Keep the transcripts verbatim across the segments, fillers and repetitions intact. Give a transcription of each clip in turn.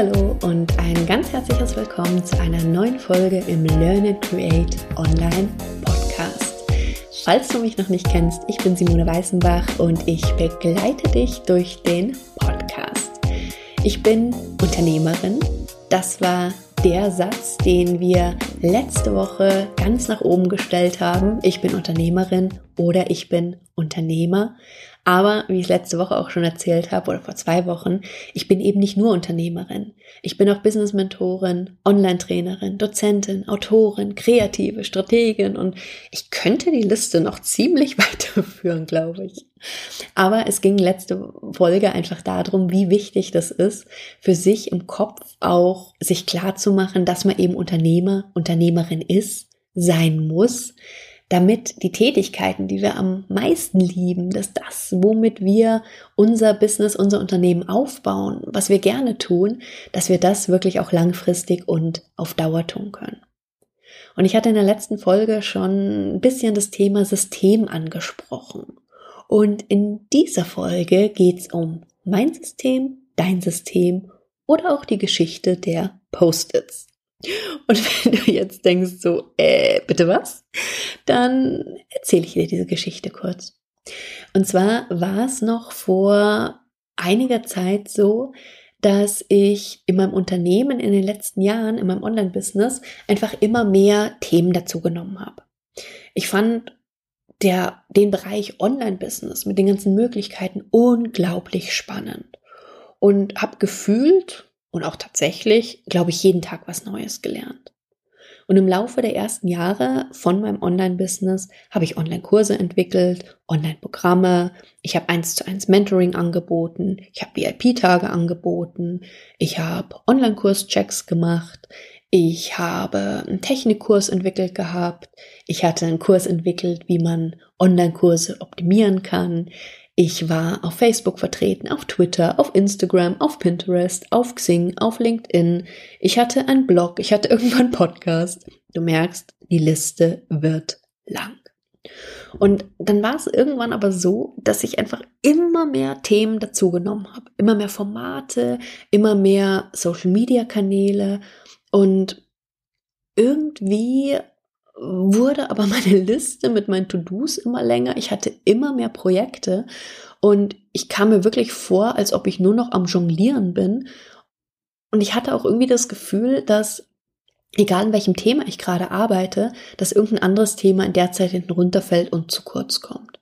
Hallihallo und ein ganz herzliches Willkommen zu einer neuen Folge im Learn and Create Online Podcast. Falls du mich noch nicht kennst, ich bin Simone Weißenbach und ich begleite dich durch den Podcast. Ich bin Unternehmerin. Das war der Satz, den wir letzte Woche ganz nach oben gestellt haben. Ich bin Unternehmerin oder ich bin Unternehmer. Aber wie ich letzte Woche auch schon erzählt habe oder vor zwei Wochen, ich bin eben nicht nur Unternehmerin. Ich bin auch Business-Mentorin, Online-Trainerin, Dozentin, Autorin, Kreative, Strategin und ich könnte die Liste noch ziemlich weiterführen, glaube ich. Aber es ging letzte Folge einfach darum, wie wichtig das ist, für sich im Kopf auch sich klar zu machen, dass man eben Unternehmer, Unternehmerin ist, sein muss, damit die Tätigkeiten, die wir am meisten lieben, dass das, womit wir unser Business, unser Unternehmen aufbauen, was wir gerne tun, dass wir das wirklich auch langfristig und auf Dauer tun können. Und ich hatte in der letzten Folge schon ein bisschen das Thema System angesprochen. Und in dieser Folge geht es um mein System, dein System oder auch die Geschichte der Post-its. Und wenn du jetzt denkst so, äh, bitte was? Dann erzähle ich dir diese Geschichte kurz. Und zwar war es noch vor einiger Zeit so, dass ich in meinem Unternehmen in den letzten Jahren, in meinem Online-Business, einfach immer mehr Themen dazu genommen habe. Ich fand der, den Bereich Online-Business mit den ganzen Möglichkeiten unglaublich spannend und habe gefühlt und auch tatsächlich, glaube ich, jeden Tag was Neues gelernt. Und im Laufe der ersten Jahre von meinem Online-Business habe ich Online-Kurse entwickelt, Online-Programme, ich habe eins zu eins Mentoring angeboten, ich habe V I P-Tage angeboten, ich habe Online-Kurs-Checks gemacht, ich habe einen Technikkurs entwickelt gehabt, ich hatte einen Kurs entwickelt, wie man Online-Kurse optimieren kann. Ich war auf Facebook vertreten, auf Twitter, auf Instagram, auf Pinterest, auf Xing, auf LinkedIn. Ich hatte einen Blog, ich hatte irgendwann einen Podcast. Du merkst, die Liste wird lang. Und dann war es irgendwann aber so, dass ich einfach immer mehr Themen dazu genommen habe. Immer mehr Formate, immer mehr Social-Media-Kanäle und irgendwie wurde aber meine Liste mit meinen To-Dos immer länger. Ich hatte immer mehr Projekte und ich kam mir wirklich vor, als ob ich nur noch am Jonglieren bin. Und ich hatte auch irgendwie das Gefühl, dass, egal in welchem Thema ich gerade arbeite, dass irgendein anderes Thema in der Zeit hinten runterfällt und zu kurz kommt.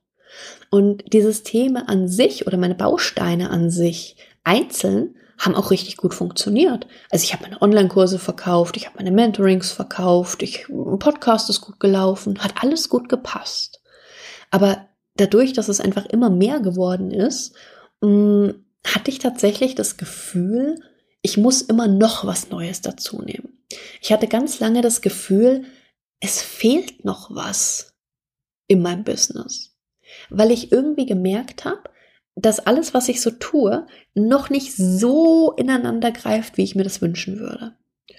Und dieses Thema an sich oder meine Bausteine an sich einzeln haben auch richtig gut funktioniert. Also ich habe meine Online-Kurse verkauft, ich habe meine Mentorings verkauft, ich, ein Podcast ist gut gelaufen, hat alles gut gepasst. Aber dadurch, dass es einfach immer mehr geworden ist, mh, hatte ich tatsächlich das Gefühl, ich muss immer noch was Neues dazu nehmen. Ich hatte ganz lange das Gefühl, es fehlt noch was in meinem Business, weil ich irgendwie gemerkt habe, dass alles, was ich so tue, noch nicht so ineinander greift, wie ich mir das wünschen würde.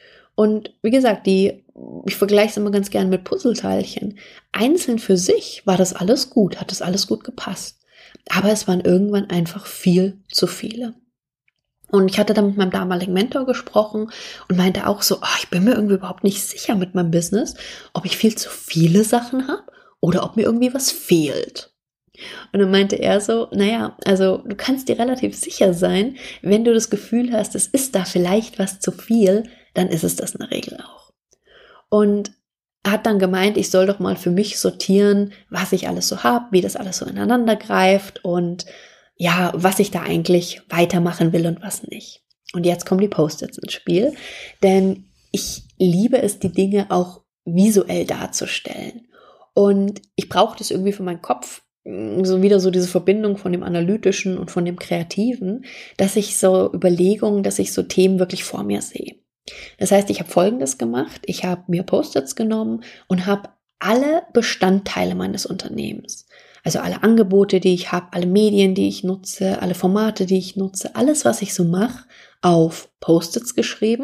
Und wie gesagt, die, ich vergleiche es immer ganz gern mit Puzzleteilchen. Einzeln für sich war das alles gut, hat das alles gut gepasst. Aber es waren irgendwann einfach viel zu viele. Und ich hatte dann mit meinem damaligen Mentor gesprochen und meinte auch so, oh, ich bin mir irgendwie überhaupt nicht sicher mit meinem Business, ob ich viel zu viele Sachen habe oder ob mir irgendwie was fehlt. Und dann meinte er so, naja, also du kannst dir relativ sicher sein, wenn du das Gefühl hast, es ist da vielleicht was zu viel, dann ist es das in der Regel auch. Und er hat dann gemeint, ich soll doch mal für mich sortieren, was ich alles so habe, wie das alles so ineinander greift und ja, was ich da eigentlich weitermachen will und was nicht. Und jetzt kommen die Post-its ins Spiel, denn ich liebe es, die Dinge auch visuell darzustellen. Und ich brauche das irgendwie für meinen Kopf, so wieder so diese Verbindung von dem Analytischen und von dem Kreativen, dass ich so Überlegungen, dass ich so Themen wirklich vor mir sehe. Das heißt, ich habe Folgendes gemacht, ich habe mir Post-its genommen und habe alle Bestandteile meines Unternehmens, also alle Angebote, die ich habe, alle Medien, die ich nutze, alle Formate, die ich nutze, alles, was ich so mache, auf Post-its geschrieben.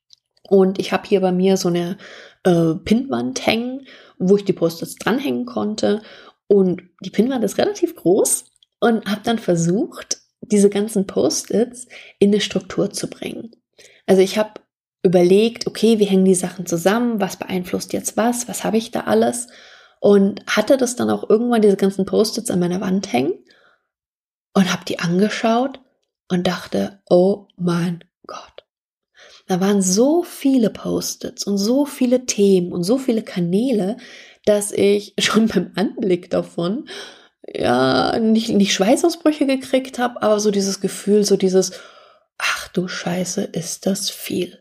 Und ich habe hier bei mir so eine äh, Pinnwand hängen, wo ich die Post-its dranhängen konnte. Und die Pinnwand ist relativ groß und habe dann versucht, diese ganzen Post-its in eine Struktur zu bringen. Also ich habe überlegt, okay, wie hängen die Sachen zusammen, was beeinflusst jetzt was, was habe ich da alles, und hatte das dann auch irgendwann, diese ganzen Post-its an meiner Wand hängen und habe die angeschaut und dachte, oh mein Gott. Da waren so viele Post-its und so viele Themen und so viele Kanäle, dass ich schon beim Anblick davon ja nicht, nicht Schweißausbrüche gekriegt habe, aber so dieses Gefühl, so dieses, ach du Scheiße, ist das viel.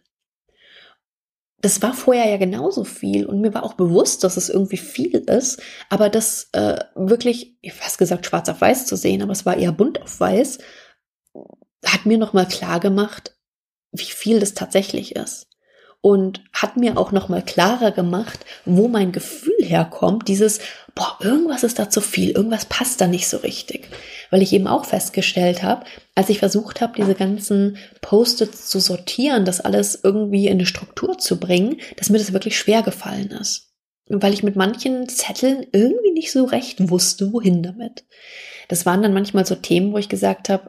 Das war vorher ja genauso viel und mir war auch bewusst, dass es irgendwie viel ist, aber das äh, wirklich, ich habe fast gesagt, schwarz auf weiß zu sehen, aber es war eher bunt auf weiß, hat mir nochmal klar gemacht, wie viel das tatsächlich ist. Und hat mir auch nochmal klarer gemacht, wo mein Gefühl herkommt, dieses, boah, irgendwas ist da zu viel, irgendwas passt da nicht so richtig. Weil ich eben auch festgestellt habe, als ich versucht habe, diese ganzen Post-its zu sortieren, das alles irgendwie in eine Struktur zu bringen, dass mir das wirklich schwer gefallen ist. Und weil ich mit manchen Zetteln irgendwie nicht so recht wusste, wohin damit. Das waren dann manchmal so Themen, wo ich gesagt habe,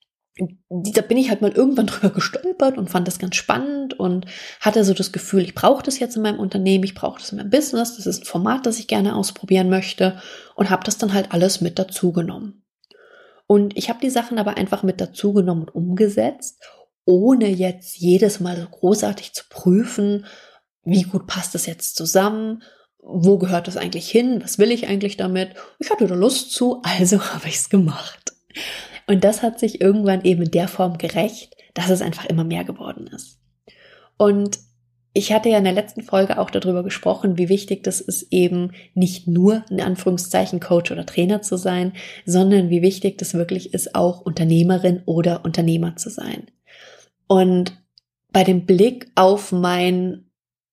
da bin ich halt mal irgendwann drüber gestolpert und fand das ganz spannend und hatte so das Gefühl, ich brauche das jetzt in meinem Unternehmen, ich brauche das in meinem Business, das ist ein Format, das ich gerne ausprobieren möchte, und habe das dann halt alles mit dazu genommen. Und ich habe die Sachen aber einfach mit dazu genommen und umgesetzt, ohne jetzt jedes Mal so großartig zu prüfen, wie gut passt das jetzt zusammen, wo gehört das eigentlich hin, was will ich eigentlich damit. Ich hatte da Lust zu, also habe ich es gemacht. Und das hat sich irgendwann eben in der Form gerecht, dass es einfach immer mehr geworden ist. Und ich hatte ja in der letzten Folge auch darüber gesprochen, wie wichtig das ist, eben nicht nur in Anführungszeichen Coach oder Trainer zu sein, sondern wie wichtig das wirklich ist, auch Unternehmerin oder Unternehmer zu sein. Und bei dem Blick auf mein,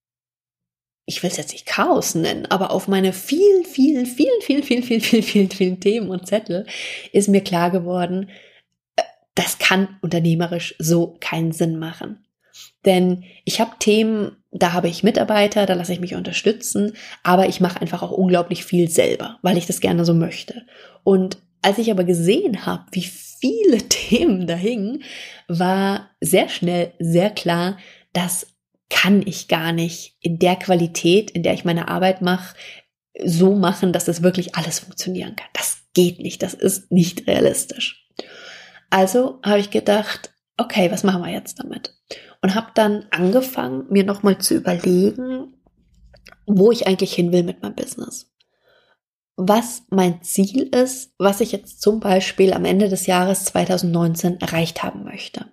ich will es jetzt nicht Chaos nennen, aber auf meine vielen, vielen, vielen, vielen, vielen, vielen, vielen, vielen, vielen Themen und Zettel ist mir klar geworden, das kann unternehmerisch so keinen Sinn machen. Denn ich habe Themen, da habe ich Mitarbeiter, da lasse ich mich unterstützen, aber ich mache einfach auch unglaublich viel selber, weil ich das gerne so möchte. Und als ich aber gesehen habe, wie viele Themen da hingen, war sehr schnell sehr klar, dass kann ich gar nicht in der Qualität, in der ich meine Arbeit mache, so machen, dass das wirklich alles funktionieren kann. Das geht nicht, das ist nicht realistisch. Also habe ich gedacht, okay, was machen wir jetzt damit? Und habe dann angefangen, mir nochmal zu überlegen, wo ich eigentlich hin will mit meinem Business. Was mein Ziel ist, was ich jetzt zum Beispiel am Ende des Jahres zwanzig neunzehn erreicht haben möchte.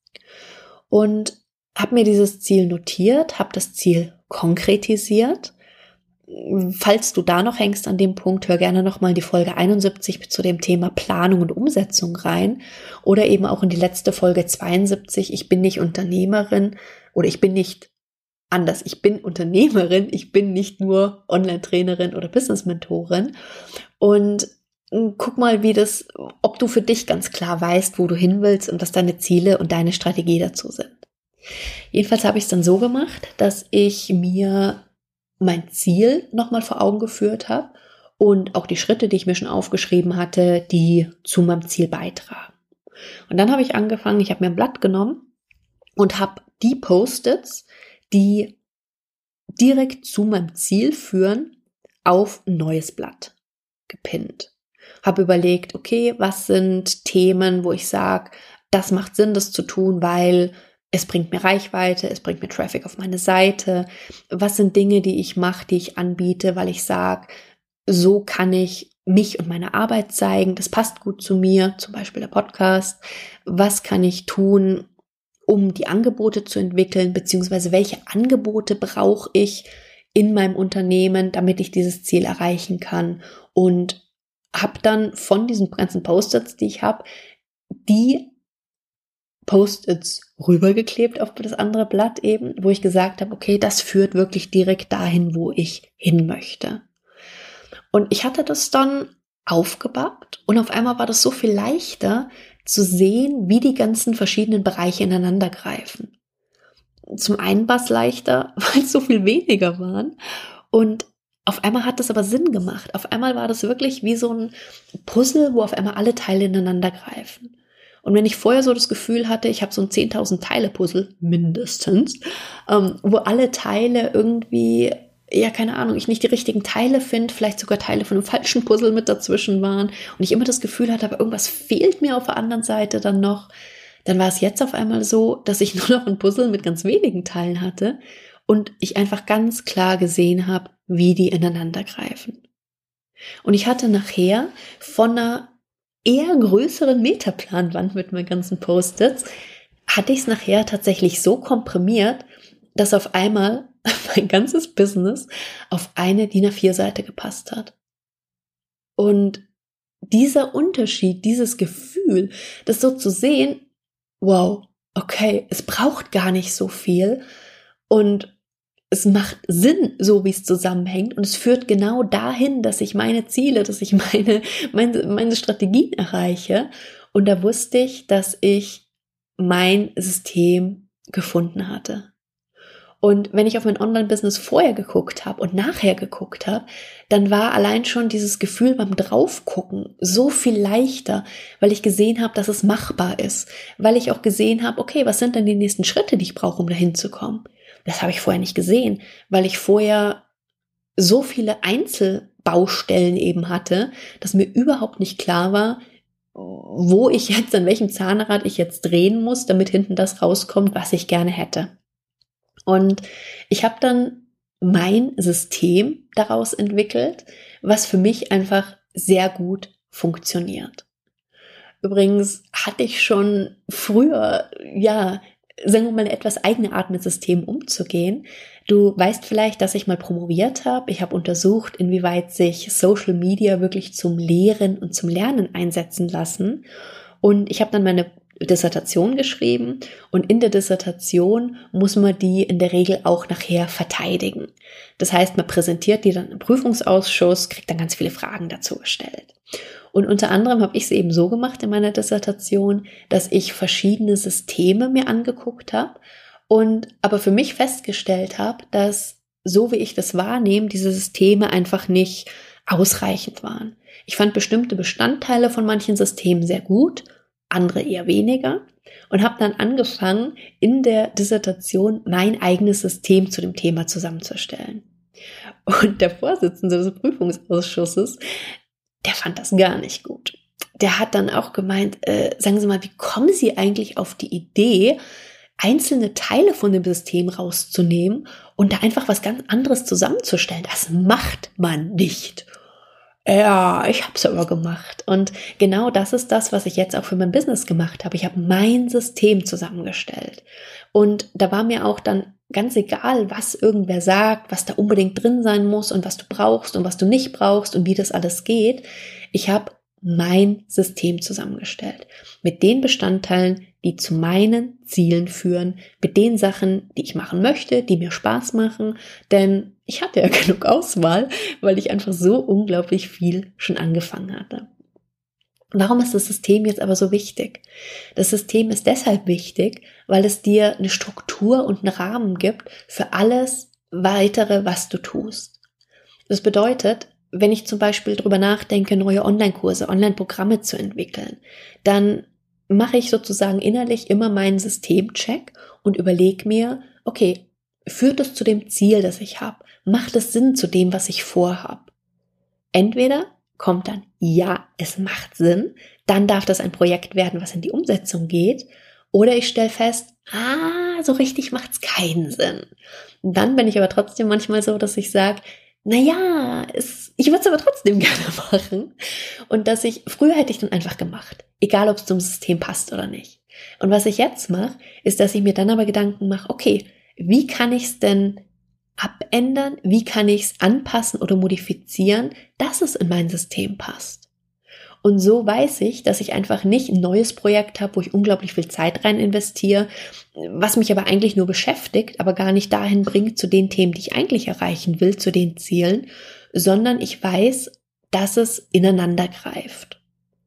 Und habe mir dieses Ziel notiert, habe das Ziel konkretisiert. Falls du da noch hängst an dem Punkt, hör gerne nochmal in die Folge einundsiebzig zu dem Thema Planung und Umsetzung rein oder eben auch in die letzte Folge zweiundsiebzig, ich bin nicht Unternehmerin oder ich bin nicht anders, ich bin Unternehmerin, ich bin nicht nur Online-Trainerin oder Business-Mentorin, und guck mal, wie das, ob du für dich ganz klar weißt, wo du hin willst und was deine Ziele und deine Strategie dazu sind. Jedenfalls habe ich es dann so gemacht, dass ich mir mein Ziel nochmal vor Augen geführt habe und auch die Schritte, die ich mir schon aufgeschrieben hatte, die zu meinem Ziel beitragen. Und dann habe ich angefangen, ich habe mir ein Blatt genommen und habe die Post-its, die direkt zu meinem Ziel führen, auf ein neues Blatt gepinnt. Habe überlegt, okay, was sind Themen, wo ich sage, das macht Sinn, das zu tun, weil es bringt mir Reichweite, es bringt mir Traffic auf meine Seite. Was sind Dinge, die ich mache, die ich anbiete, weil ich sage, so kann ich mich und meine Arbeit zeigen, das passt gut zu mir, zum Beispiel der Podcast. Was kann ich tun, um die Angebote zu entwickeln, beziehungsweise welche Angebote brauche ich in meinem Unternehmen, damit ich dieses Ziel erreichen kann, und habe dann von diesen ganzen Post-its, die ich habe, die Post-its rübergeklebt auf das andere Blatt eben, wo ich gesagt habe, okay, das führt wirklich direkt dahin, wo ich hin möchte. Und ich hatte das dann aufgebappt und auf einmal war das so viel leichter zu sehen, wie die ganzen verschiedenen Bereiche ineinander greifen. Zum einen war es leichter, weil es so viel weniger waren, und auf einmal hat das aber Sinn gemacht. Auf einmal war das wirklich wie so ein Puzzle, wo auf einmal alle Teile ineinander greifen. Und wenn ich vorher so das Gefühl hatte, ich habe so ein zehntausend Teile Puzzle, mindestens, ähm, wo alle Teile irgendwie, ja, keine Ahnung, ich nicht die richtigen Teile finde, vielleicht sogar Teile von einem falschen Puzzle mit dazwischen waren und ich immer das Gefühl hatte, aber irgendwas fehlt mir auf der anderen Seite dann noch, dann war es jetzt auf einmal so, dass ich nur noch ein Puzzle mit ganz wenigen Teilen hatte und ich einfach ganz klar gesehen habe, wie die ineinander greifen. Und ich hatte nachher von einer eher größeren Metaplanwand mit meinen ganzen Post-its, hatte ich es nachher tatsächlich so komprimiert, dass auf einmal mein ganzes Business auf eine D I N A vier Seite gepasst hat. Und dieser Unterschied, dieses Gefühl, das so zu sehen, wow, okay, es braucht gar nicht so viel und es macht Sinn, so wie es zusammenhängt und es führt genau dahin, dass ich meine Ziele, dass ich meine, meine, meine Strategien erreiche. Und da wusste ich, dass ich mein System gefunden hatte. Und wenn ich auf mein Online-Business vorher geguckt habe und nachher geguckt habe, dann war allein schon dieses Gefühl beim Draufgucken so viel leichter, weil ich gesehen habe, dass es machbar ist. Weil ich auch gesehen habe, okay, was sind denn die nächsten Schritte, die ich brauche, um dahin zu kommen? Das habe ich vorher nicht gesehen, weil ich vorher so viele Einzelbaustellen eben hatte, dass mir überhaupt nicht klar war, wo ich jetzt, an welchem Zahnrad ich jetzt drehen muss, damit hinten das rauskommt, was ich gerne hätte. Und ich habe dann mein System daraus entwickelt, was für mich einfach sehr gut funktioniert. Übrigens hatte ich schon früher, ja, sagen wir mal, ein etwas eigene Art mit System umzugehen. Du weißt vielleicht, dass ich mal promoviert habe. Ich habe untersucht, inwieweit sich Social Media wirklich zum Lehren und zum Lernen einsetzen lassen. Und ich habe dann meine Dissertation geschrieben und in der Dissertation muss man die in der Regel auch nachher verteidigen. Das heißt, man präsentiert die dann im Prüfungsausschuss, kriegt dann ganz viele Fragen dazu gestellt. Und unter anderem habe ich es eben so gemacht in meiner Dissertation, dass ich verschiedene Systeme mir angeguckt habe und aber für mich festgestellt habe, dass so wie ich das wahrnehme, diese Systeme einfach nicht ausreichend waren. Ich fand bestimmte Bestandteile von manchen Systemen sehr gut, andere eher weniger und habe dann angefangen, in der Dissertation mein eigenes System zu dem Thema zusammenzustellen. Und der Vorsitzende des Prüfungsausschusses, der fand das gar nicht gut. Der hat dann auch gemeint, äh, sagen Sie mal, wie kommen Sie eigentlich auf die Idee, einzelne Teile von dem System rauszunehmen und da einfach was ganz anderes zusammenzustellen? Das macht man nicht. Ja, ich habe es aber gemacht. Und genau das ist das, was ich jetzt auch für mein Business gemacht habe. Ich habe mein System zusammengestellt. Und da war mir auch dann ganz egal, was irgendwer sagt, was da unbedingt drin sein muss und was du brauchst und was du nicht brauchst und wie das alles geht. Ich habe mein System zusammengestellt. Mit den Bestandteilen, die zu meinen Zielen führen, mit den Sachen, die ich machen möchte, die mir Spaß machen, denn ich hatte ja genug Auswahl, weil ich einfach so unglaublich viel schon angefangen hatte. Warum ist das System jetzt aber so wichtig? Das System ist deshalb wichtig, weil es dir eine Struktur und einen Rahmen gibt für alles weitere, was du tust. Das bedeutet, wenn ich zum Beispiel drüber nachdenke, neue Online-Kurse, Online-Programme zu entwickeln, dann mache ich sozusagen innerlich immer meinen Systemcheck und überlege mir, okay, führt es zu dem Ziel, das ich habe? Macht es Sinn zu dem, was ich vorhabe? Entweder kommt dann, ja, es macht Sinn, dann darf das ein Projekt werden, was in die Umsetzung geht, oder ich stelle fest, ah, so richtig macht es keinen Sinn. Und dann bin ich aber trotzdem manchmal so, dass ich sage, naja, es, ich würde es aber trotzdem gerne machen. Und dass ich, früher hätte ich dann einfach gemacht, egal ob es zum System passt oder nicht. Und was ich jetzt mache, ist, dass ich mir dann aber Gedanken mache, okay, wie kann ich es denn abändern? Wie kann ich es anpassen oder modifizieren, dass es in mein System passt? Und so weiß ich, dass ich einfach nicht ein neues Projekt habe, wo ich unglaublich viel Zeit rein investiere, was mich aber eigentlich nur beschäftigt, aber gar nicht dahin bringt zu den Themen, die ich eigentlich erreichen will, zu den Zielen, sondern ich weiß, dass es ineinander greift.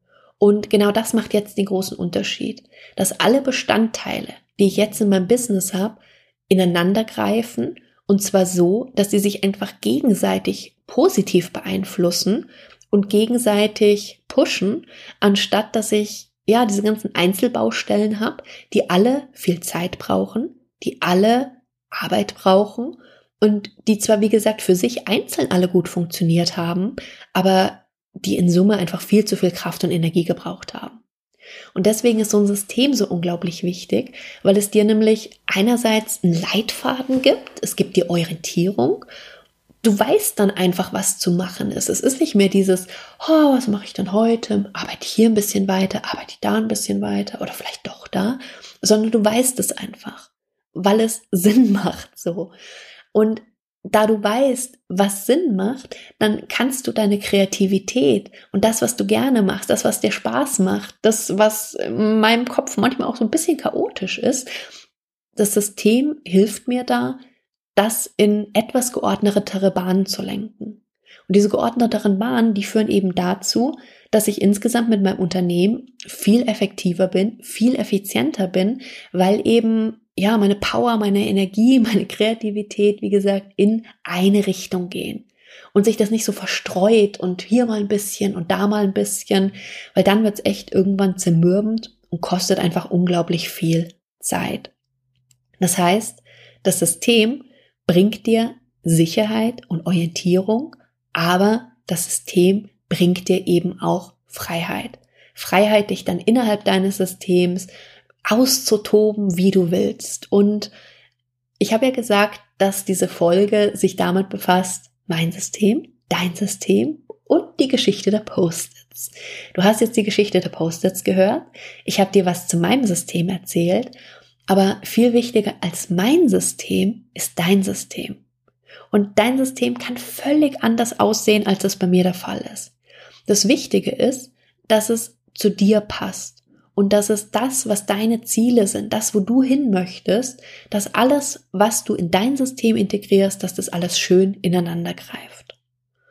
Und genau das macht jetzt den großen Unterschied, dass alle Bestandteile, die ich jetzt in meinem Business habe, ineinander greifen und zwar so, dass sie sich einfach gegenseitig positiv beeinflussen und gegenseitig pushen, anstatt dass ich ja, diese ganzen Einzelbaustellen habe, die alle viel Zeit brauchen, die alle Arbeit brauchen und die zwar, wie gesagt, für sich einzeln alle gut funktioniert haben, aber die in Summe einfach viel zu viel Kraft und Energie gebraucht haben. Und deswegen ist so ein System so unglaublich wichtig, weil es dir nämlich einerseits einen Leitfaden gibt, es gibt dir Orientierung. Du weißt dann einfach, was zu machen ist. Es ist nicht mehr dieses, oh, was mache ich denn heute? Arbeite ich hier ein bisschen weiter, arbeite ich da ein bisschen weiter oder vielleicht doch da, sondern du weißt es einfach, weil es Sinn macht so. Und da du weißt, was Sinn macht, dann kannst du deine Kreativität und das, was du gerne machst, das, was dir Spaß macht, das, was in meinem Kopf manchmal auch so ein bisschen chaotisch ist, das System hilft mir da, das in etwas geordnetere Bahnen zu lenken. Und diese geordneteren Bahnen, die führen eben dazu, dass ich insgesamt mit meinem Unternehmen viel effektiver bin, viel effizienter bin, weil eben ja meine Power, meine Energie, meine Kreativität, wie gesagt, in eine Richtung gehen. Und sich das nicht so verstreut und hier mal ein bisschen und da mal ein bisschen, weil dann wird es echt irgendwann zermürbend und kostet einfach unglaublich viel Zeit. Das heißt, das System bringt dir Sicherheit und Orientierung, aber das System bringt dir eben auch Freiheit. Freiheit, dich dann innerhalb deines Systems auszutoben, wie du willst. Und ich habe ja gesagt, dass diese Folge sich damit befasst, mein System, dein System und die Geschichte der Post-its. Du hast jetzt die Geschichte der Post-its gehört. Ich habe dir was zu meinem System erzählt. Aber viel wichtiger als mein System ist dein System. Und dein System kann völlig anders aussehen, als es bei mir der Fall ist. Das Wichtige ist, dass es zu dir passt und dass es das, was deine Ziele sind, das, wo du hin möchtest, dass alles, was du in dein System integrierst, dass das alles schön ineinander greift.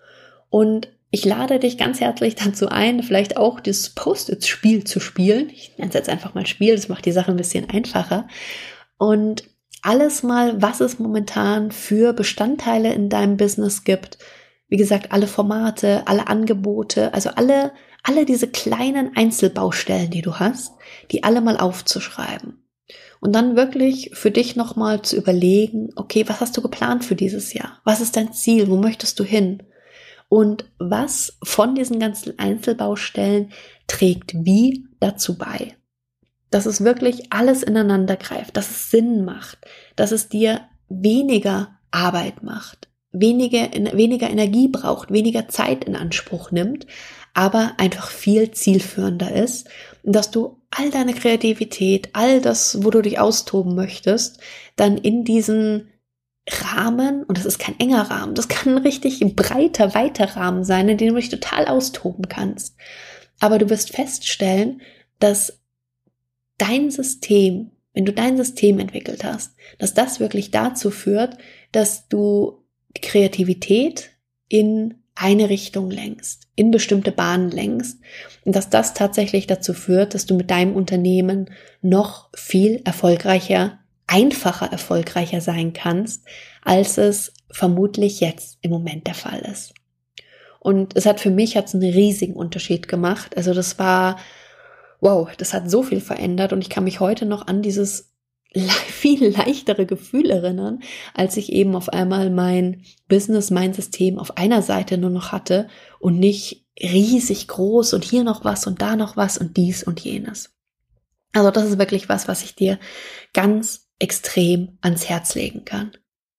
Und ich lade dich ganz herzlich dazu ein, vielleicht auch das Post-its-Spiel zu spielen. Ich nenne es jetzt einfach mal Spiel, das macht die Sache ein bisschen einfacher. Und alles mal, was es momentan für Bestandteile in deinem Business gibt. Wie gesagt, alle Formate, alle Angebote, also alle, alle diese kleinen Einzelbaustellen, die du hast, die alle mal aufzuschreiben. Und dann wirklich für dich nochmal zu überlegen, okay, was hast du geplant für dieses Jahr? Was ist dein Ziel? Wo möchtest du hin? Und was von diesen ganzen Einzelbaustellen trägt wie dazu bei? Dass es wirklich alles ineinander greift, dass es Sinn macht, dass es dir weniger Arbeit macht, weniger, weniger Energie braucht, weniger Zeit in Anspruch nimmt, aber einfach viel zielführender ist, dass du all deine Kreativität, all das, wo du dich austoben möchtest, dann in diesen Rahmen, und das ist kein enger Rahmen, das kann ein richtig breiter, weiter Rahmen sein, in dem du dich total austoben kannst. Aber du wirst feststellen, dass dein System, wenn du dein System entwickelt hast, dass das wirklich dazu führt, dass du die Kreativität in eine Richtung lenkst, in bestimmte Bahnen lenkst und dass das tatsächlich dazu führt, dass du mit deinem Unternehmen noch viel erfolgreicher, einfacher erfolgreicher sein kannst, als es vermutlich jetzt im Moment der Fall ist. Und es hat für mich hat's einen riesigen Unterschied gemacht. Also das war, wow, das hat so viel verändert und ich kann mich heute noch an dieses viel leichtere Gefühl erinnern, als ich eben auf einmal mein Business, mein System auf einer Seite nur noch hatte und nicht riesig groß und hier noch was und da noch was und dies und jenes. Also das ist wirklich was, was ich dir ganz extrem ans Herz legen kann.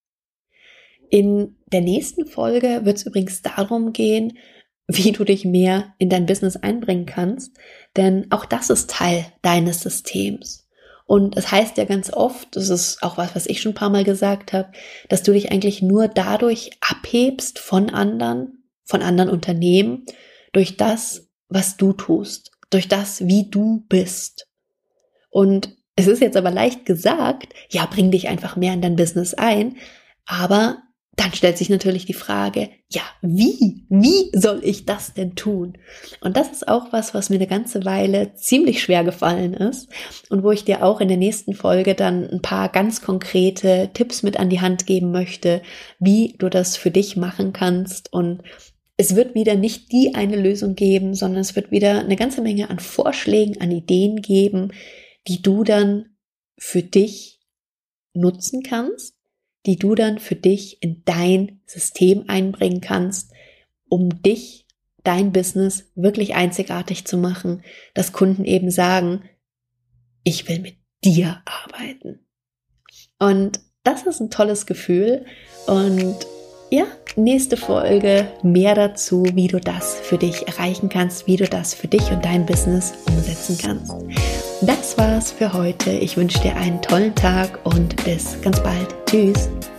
In der nächsten Folge wird es übrigens darum gehen, wie du dich mehr in dein Business einbringen kannst, denn auch das ist Teil deines Systems. Und es heißt ja ganz oft, das ist auch was, was ich schon ein paar Mal gesagt habe, dass du dich eigentlich nur dadurch abhebst von anderen, von anderen Unternehmen, durch das, was du tust, durch das, wie du bist. Und es ist jetzt aber leicht gesagt, ja, bring dich einfach mehr in dein Business ein, aber dann stellt sich natürlich die Frage, ja, wie? Wie soll ich das denn tun? Und das ist auch was, was mir eine ganze Weile ziemlich schwer gefallen ist und wo ich dir auch in der nächsten Folge dann ein paar ganz konkrete Tipps mit an die Hand geben möchte, wie du das für dich machen kannst und es wird wieder nicht die eine Lösung geben, sondern es wird wieder eine ganze Menge an Vorschlägen, an Ideen geben, die du dann für dich nutzen kannst, die du dann für dich in dein System einbringen kannst, um dich, dein Business wirklich einzigartig zu machen, dass Kunden eben sagen, ich will mit dir arbeiten. Und das ist ein tolles Gefühl und ja, nächste Folge mehr dazu, wie du das für dich erreichen kannst, wie du das für dich und dein Business umsetzen kannst. Das war's für heute. Ich wünsche dir einen tollen Tag und bis ganz bald. Tschüss.